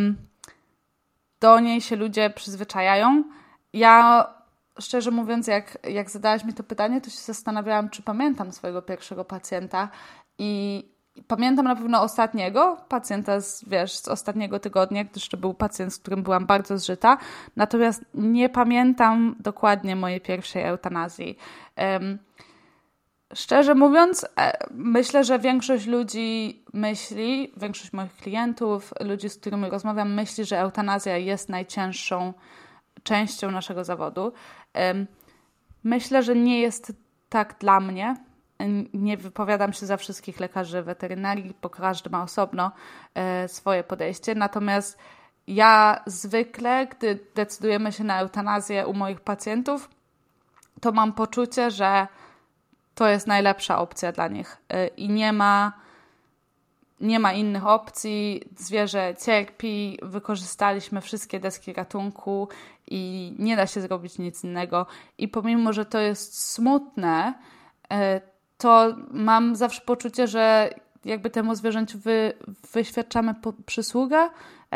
do niej się ludzie przyzwyczajają. Ja, szczerze mówiąc, jak zadałaś mi to pytanie, to się zastanawiałam, czy pamiętam swojego pierwszego pacjenta i pamiętam na pewno ostatniego pacjenta z ostatniego tygodnia, gdyż to był pacjent, z którym byłam bardzo zżyta. Natomiast nie pamiętam dokładnie mojej pierwszej eutanazji. Szczerze mówiąc, myślę, że większość ludzi większość moich klientów, ludzi, z którymi rozmawiam, myśli, że eutanazja jest najcięższą częścią naszego zawodu. Myślę, że nie jest tak dla mnie. Nie wypowiadam się za wszystkich lekarzy weterynarii, bo każdy ma osobno swoje podejście. Natomiast ja zwykle, gdy decydujemy się na eutanazję u moich pacjentów, to mam poczucie, że to jest najlepsza opcja dla nich i nie ma innych opcji. Zwierzę cierpi, wykorzystaliśmy wszystkie deski ratunku i nie da się zrobić nic innego. I pomimo, że to jest smutne, to mam zawsze poczucie, że jakby temu zwierzęciu wyświadczamy przysługę.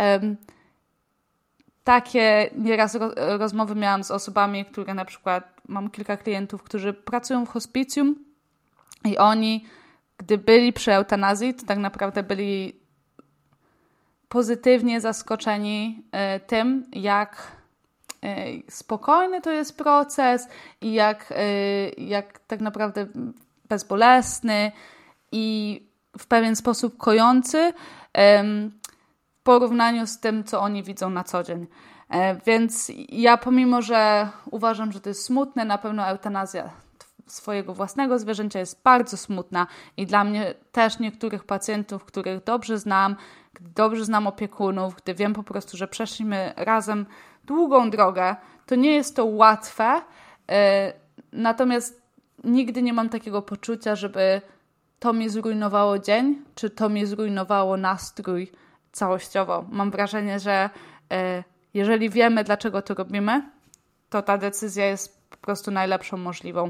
Takie nieraz rozmowy miałam z osobami, mam kilka klientów, którzy pracują w hospicjum i oni gdy byli przy eutanazji, to tak naprawdę byli pozytywnie zaskoczeni tym, jak spokojny to jest proces i jak tak naprawdę bezbolesny i w pewien sposób kojący w porównaniu z tym, co oni widzą na co dzień. Więc ja pomimo, że uważam, że to jest smutne, na pewno eutanazja swojego własnego zwierzęcia jest bardzo smutna i dla mnie też niektórych pacjentów, których dobrze znam, gdy dobrze znam opiekunów, gdy wiem po prostu, że przeszliśmy razem długą drogę, to nie jest to łatwe, natomiast nigdy nie mam takiego poczucia, żeby to mi zrujnowało dzień, czy to mi zrujnowało nastrój całościowo. Mam wrażenie, że jeżeli wiemy, dlaczego to robimy, to ta decyzja jest po prostu najlepszą możliwą.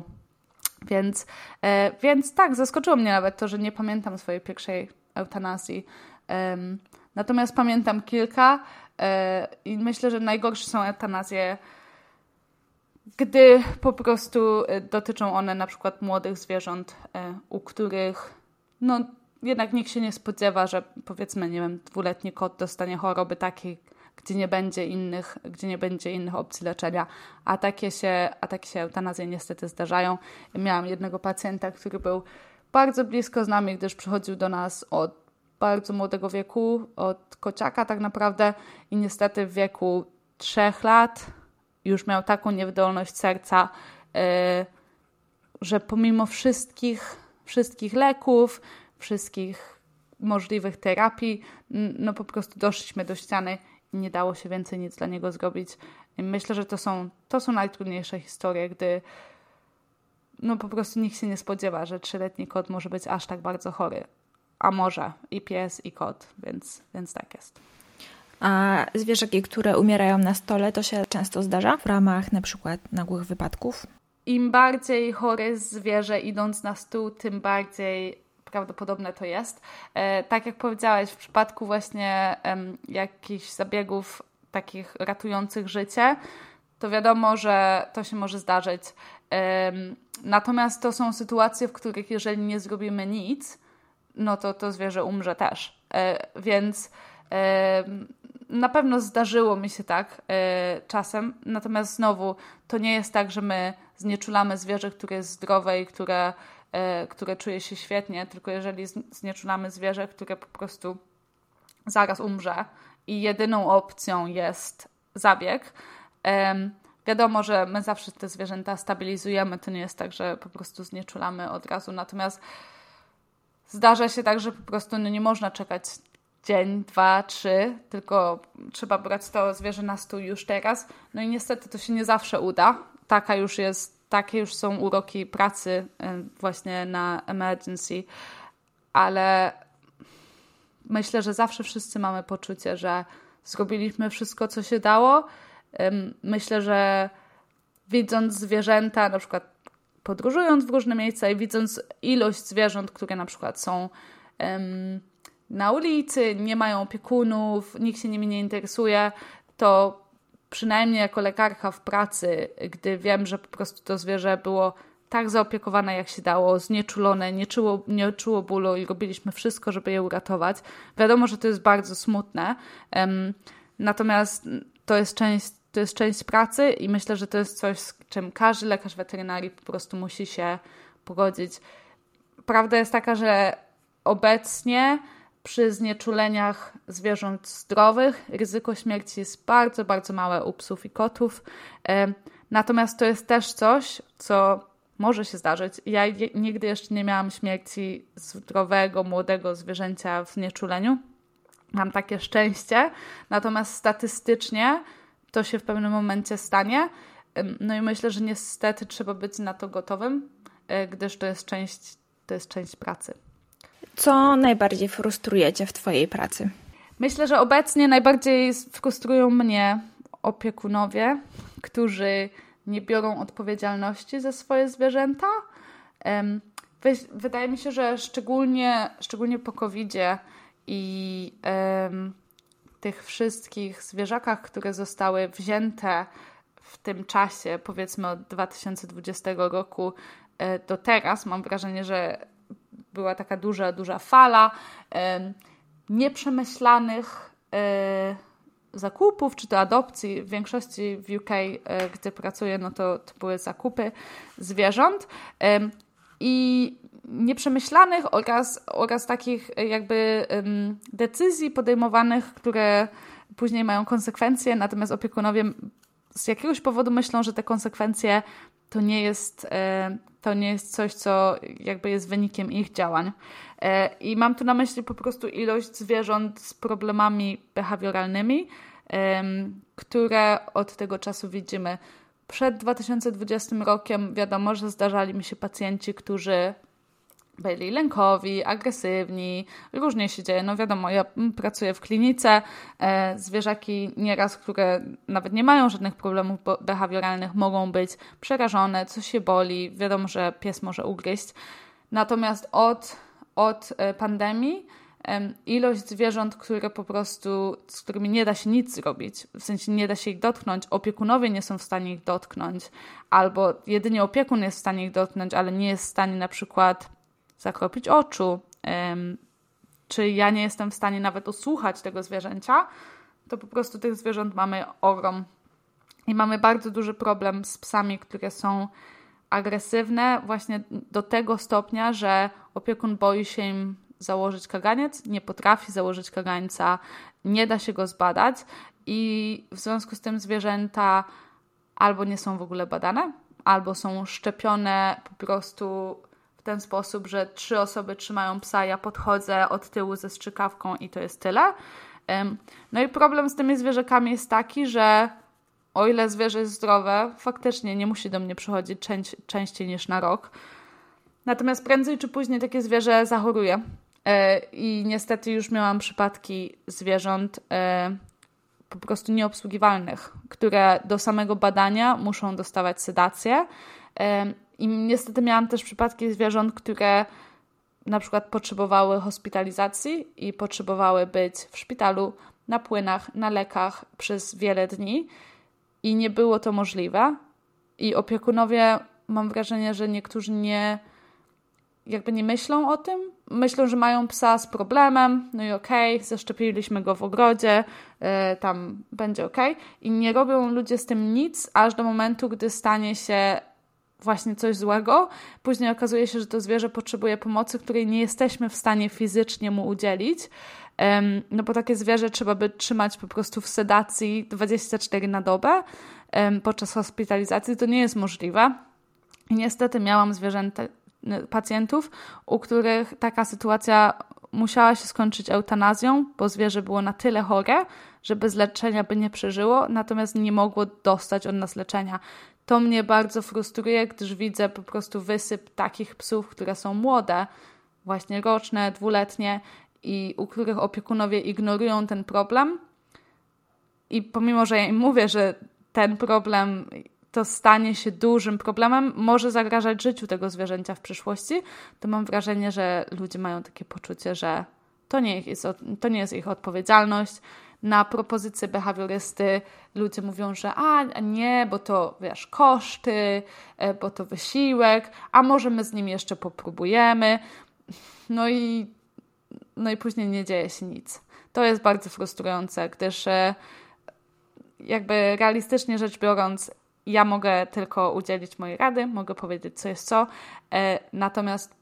Więc tak, zaskoczyło mnie nawet to, że nie pamiętam swojej pierwszej eutanazji. Natomiast pamiętam kilka i myślę, że najgorsze są eutanazje, gdy po prostu dotyczą one na przykład młodych zwierząt, u których no jednak nikt się nie spodziewa, że powiedzmy, nie wiem, 2-letni kot dostanie choroby takiej, gdzie nie będzie innych opcji leczenia, a takie się eutanazje niestety zdarzają. Miałam jednego pacjenta, który był bardzo blisko z nami, gdyż przychodził do nas od bardzo młodego wieku, od kociaka tak naprawdę i niestety w wieku 3 lat już miał taką niewydolność serca, że pomimo wszystkich leków, wszystkich możliwych terapii, no po prostu doszliśmy do ściany i nie dało się więcej nic dla niego zrobić. I myślę, że to są najtrudniejsze historie, gdy no po prostu nikt się nie spodziewa, że 3-letni kot może być aż tak bardzo chory. A może i pies, i kot, więc tak jest. A zwierzaki, które umierają na stole, to się często zdarza w ramach na przykład nagłych wypadków? Im bardziej chore zwierzę idąc na stół, tym bardziej prawdopodobne to jest. Tak jak powiedziałaś, w przypadku właśnie jakichś zabiegów takich ratujących życie, to wiadomo, że to się może zdarzyć. Natomiast to są sytuacje, w których jeżeli nie zrobimy nic, no to zwierzę umrze też. Więc na pewno zdarzyło mi się tak czasem, natomiast znowu to nie jest tak, że my znieczulamy zwierzę, które jest zdrowe i które czuje się świetnie, tylko jeżeli znieczulamy zwierzę, które po prostu zaraz umrze i jedyną opcją jest zabieg, wiadomo, że my zawsze te zwierzęta stabilizujemy, to nie jest tak, że po prostu znieczulamy od razu, natomiast zdarza się tak, że po prostu nie można czekać dzień, 2, 3, tylko trzeba brać to zwierzę na stół już teraz. No i niestety to się nie zawsze uda. Takie już są uroki pracy właśnie na emergency, ale myślę, że zawsze wszyscy mamy poczucie, że zrobiliśmy wszystko, co się dało. Myślę, że widząc zwierzęta, na przykład podróżując w różne miejsca i widząc ilość zwierząt, które na przykład są na ulicy, nie mają opiekunów, nikt się nimi nie interesuje, to przynajmniej jako lekarka w pracy, gdy wiem, że po prostu to zwierzę było tak zaopiekowane, jak się dało, znieczulone, nie czuło bólu i robiliśmy wszystko, żeby je uratować. Wiadomo, że to jest bardzo smutne, natomiast to jest część pracy i myślę, że to jest coś, z czym każdy lekarz weterynarii po prostu musi się pogodzić. Prawda jest taka, że obecnie przy znieczuleniach zwierząt zdrowych ryzyko śmierci jest bardzo, bardzo małe u psów i kotów. Natomiast to jest też coś, co może się zdarzyć. Ja nigdy jeszcze nie miałam śmierci zdrowego, młodego zwierzęcia w znieczuleniu. Mam takie szczęście. Natomiast statystycznie to się w pewnym momencie stanie. No i myślę, że niestety trzeba być na to gotowym, gdyż to jest część pracy. Co najbardziej frustruje Cię w Twojej pracy? Myślę, że obecnie najbardziej frustrują mnie opiekunowie, którzy nie biorą odpowiedzialności za swoje zwierzęta. Wydaje mi się, że szczególnie po COVID-zie i tych wszystkich zwierzakach, które zostały wzięte w tym czasie, powiedzmy od 2020 roku do teraz, mam wrażenie, że była taka duża fala nieprzemyślanych zakupów, czy to adopcji. W większości w UK, gdzie pracuję, no to były zakupy zwierząt i nieprzemyślanych oraz takich jakby decyzji podejmowanych, które później mają konsekwencje, natomiast opiekunowie z jakiegoś powodu myślą, że te konsekwencje to nie jest coś, co jakby jest wynikiem ich działań. I mam tu na myśli po prostu ilość zwierząt z problemami behawioralnymi, które od tego czasu widzimy. Przed 2020 rokiem wiadomo, że zdarzali mi się pacjenci, którzy byli lękowi, agresywni, różnie się dzieje. No wiadomo, ja pracuję w klinice, zwierzaki nieraz, które nawet nie mają żadnych problemów behawioralnych, mogą być przerażone, coś się boli, wiadomo, że pies może ugryźć. Natomiast od pandemii ilość zwierząt, które po prostu, z którymi nie da się nic zrobić, w sensie nie da się ich dotknąć, opiekunowie nie są w stanie ich dotknąć, albo jedynie opiekun jest w stanie ich dotknąć, ale nie jest w stanie na przykład zakropić oczu, czy ja nie jestem w stanie nawet osłuchać tego zwierzęcia, to po prostu tych zwierząt mamy ogrom. I mamy bardzo duży problem z psami, które są agresywne właśnie do tego stopnia, że opiekun boi się im założyć kaganiec, nie potrafi założyć kagańca, nie da się go zbadać i w związku z tym zwierzęta albo nie są w ogóle badane, albo są szczepione po prostu w ten sposób, że 3 osoby trzymają psa, ja podchodzę od tyłu ze strzykawką i to jest tyle. No i problem z tymi zwierzakami jest taki, że o ile zwierzę jest zdrowe, faktycznie nie musi do mnie przychodzić częściej niż na rok. Natomiast prędzej czy później takie zwierzę zachoruje. I niestety już miałam przypadki zwierząt po prostu nieobsługiwalnych, które do samego badania muszą dostawać sedację. I niestety miałam też przypadki zwierząt, które na przykład potrzebowały hospitalizacji i potrzebowały być w szpitalu na płynach, na lekach przez wiele dni i nie było to możliwe. I opiekunowie, mam wrażenie, że niektórzy nie myślą o tym. Myślą, że mają psa z problemem, no i okej, zaszczepiliśmy go w ogrodzie, tam będzie okej. I nie robią ludzie z tym nic, aż do momentu, gdy stanie się właśnie coś złego. Później okazuje się, że to zwierzę potrzebuje pomocy, której nie jesteśmy w stanie fizycznie mu udzielić. No bo takie zwierzę trzeba by trzymać po prostu w sedacji 24 na dobę podczas hospitalizacji. To nie jest możliwe. I niestety miałam pacjentów, u których taka sytuacja musiała się skończyć eutanazją, bo zwierzę było na tyle chore, że bez leczenia by nie przeżyło, natomiast nie mogło dostać od nas leczenia. To mnie bardzo frustruje, gdyż widzę po prostu wysyp takich psów, które są młode, właśnie roczne, 2-letnie i u których opiekunowie ignorują ten problem. I pomimo, że ja im mówię, że ten problem to stanie się dużym problemem, może zagrażać życiu tego zwierzęcia w przyszłości, to mam wrażenie, że ludzie mają takie poczucie, że to nie jest ich odpowiedzialność. Na propozycje behawiorysty ludzie mówią, że nie, bo to koszty, bo to wysiłek, a może my z nim jeszcze popróbujemy. No i później nie dzieje się nic. To jest bardzo frustrujące, gdyż jakby realistycznie rzecz biorąc, ja mogę tylko udzielić mojej rady, mogę powiedzieć, co jest co, natomiast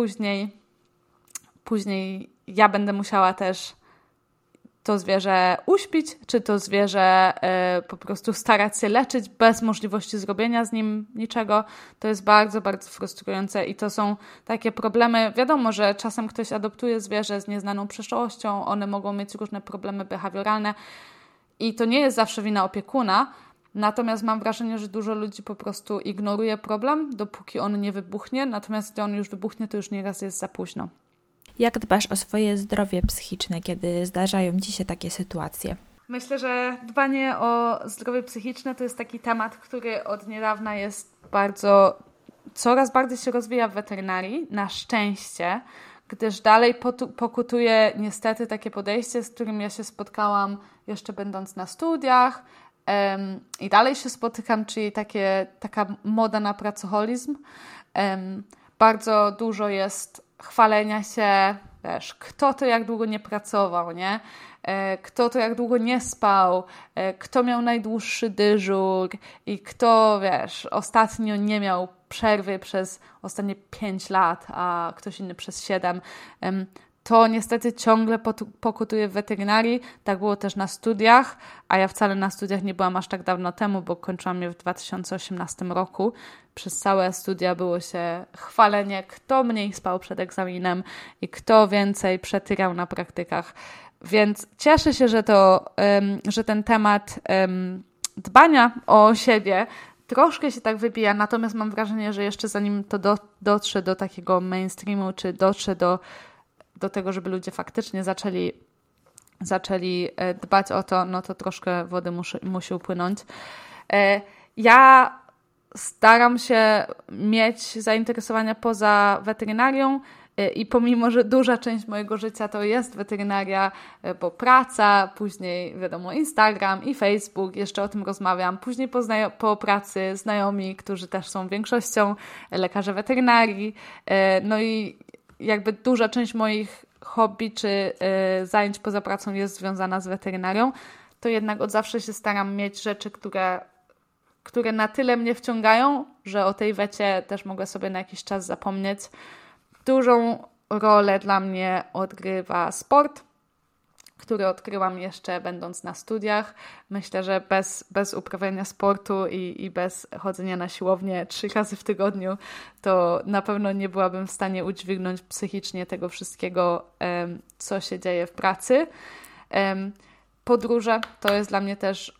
później ja będę musiała też to zwierzę uśpić, czy to zwierzę po prostu starać się leczyć bez możliwości zrobienia z nim niczego. To jest bardzo, bardzo frustrujące i to są takie problemy. Wiadomo, że czasem ktoś adoptuje zwierzę z nieznaną przeszłością, one mogą mieć różne problemy behawioralne i to nie jest zawsze wina opiekuna, natomiast mam wrażenie, że dużo ludzi po prostu ignoruje problem, dopóki on nie wybuchnie, natomiast gdy on już wybuchnie, to już nieraz jest za późno. Jak dbasz o swoje zdrowie psychiczne, kiedy zdarzają Ci się takie sytuacje? Myślę, że dbanie o zdrowie psychiczne to jest taki temat, który od niedawna jest coraz bardziej się rozwija w weterynarii, na szczęście, gdyż dalej pokutuje niestety takie podejście, z którym ja się spotkałam jeszcze będąc na studiach i dalej się spotykam, czyli taka moda na pracoholizm. Bardzo dużo jest chwalenia się, wiesz, kto to jak długo nie pracował, nie? Kto to jak długo nie spał, kto miał najdłuższy dyżur i kto, wiesz, ostatnio nie miał przerwy przez ostatnie 5 lat, a ktoś inny przez 7. To niestety ciągle pokutuje w weterynarii. Tak było też na studiach, a ja wcale na studiach nie byłam aż tak dawno temu, bo kończyłam je w 2018 roku. Przez całe studia było się chwalenie, kto mniej spał przed egzaminem i kto więcej przetyrał na praktykach. Więc cieszę się, że ten temat dbania o siebie troszkę się tak wybija, natomiast mam wrażenie, że jeszcze zanim to dotrze do takiego mainstreamu, czy dotrze do tego, żeby ludzie faktycznie zaczęli dbać o to, no to troszkę wody musi upłynąć. Ja staram się mieć zainteresowania poza weterynarią i pomimo, że duża część mojego życia to jest weterynaria, bo praca, później wiadomo Instagram i Facebook, jeszcze o tym rozmawiam, później po pracy znajomi, którzy też są większością lekarze weterynarii, no i jakby duża część moich hobby czy zajęć poza pracą jest związana z weterynarią, to jednak od zawsze się staram mieć rzeczy, które na tyle mnie wciągają, że o tej wecie też mogę sobie na jakiś czas zapomnieć. Dużą rolę dla mnie odgrywa sport, który odkryłam jeszcze będąc na studiach. Myślę, że bez uprawiania sportu i bez chodzenia na siłownię 3 razy w tygodniu, to na pewno nie byłabym w stanie udźwignąć psychicznie tego wszystkiego, co się dzieje w pracy. Podróże to jest dla mnie też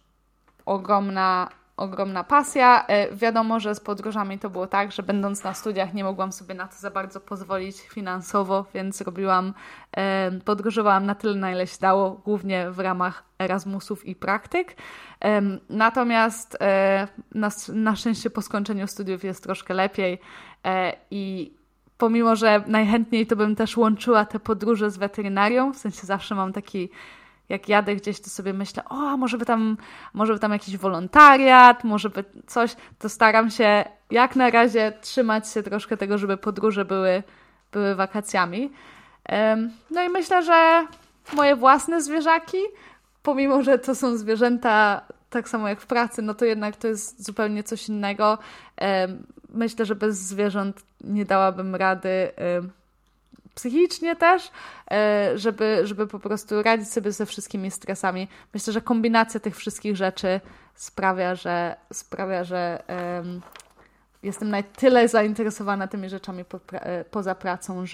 ogromna pasja. Wiadomo, że z podróżami to było tak, że będąc na studiach nie mogłam sobie na to za bardzo pozwolić finansowo, więc podróżowałam na tyle, na ile się dało, głównie w ramach Erasmusów i praktyk. Natomiast na szczęście po skończeniu studiów jest troszkę lepiej i pomimo, że najchętniej to bym też łączyła te podróże z weterynarią, w sensie zawsze mam taki, jak jadę gdzieś, to sobie myślę, może by tam jakiś wolontariat, może by coś, to staram się jak na razie trzymać się troszkę tego, żeby podróże były wakacjami. No i myślę, że moje własne zwierzaki, pomimo, że to są zwierzęta tak samo jak w pracy, no to jednak to jest zupełnie coś innego. Myślę, że bez zwierząt nie dałabym rady psychicznie też, żeby po prostu radzić sobie ze wszystkimi stresami. Myślę, że kombinacja tych wszystkich rzeczy sprawia, że jestem na tyle zainteresowana tymi rzeczami poza pracą,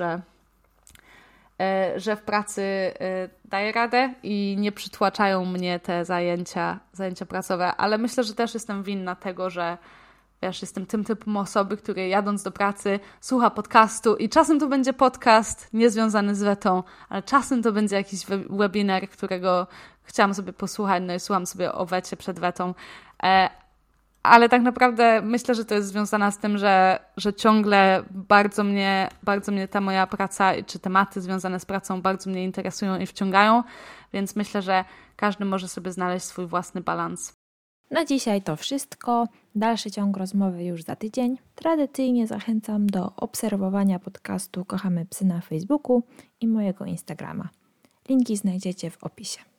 że w pracy daję radę i nie przytłaczają mnie te zajęcia pracowe, ale myślę, że też jestem winna tego, że wiesz, jestem tym typem osoby, który jadąc do pracy słucha podcastu i czasem to będzie podcast niezwiązany z wetą, ale czasem to będzie jakiś webinar, którego chciałam sobie posłuchać, no i słucham sobie o wecie przed wetą. Ale tak naprawdę myślę, że to jest związane z tym, że ciągle bardzo mnie ta moja praca czy tematy związane z pracą bardzo mnie interesują i wciągają, więc myślę, że każdy może sobie znaleźć swój własny balans. Na dzisiaj to wszystko. Dalszy ciąg rozmowy już za tydzień. Tradycyjnie zachęcam do obserwowania podcastu Kochamy Psy na Facebooku i mojego Instagrama. Linki znajdziecie w opisie.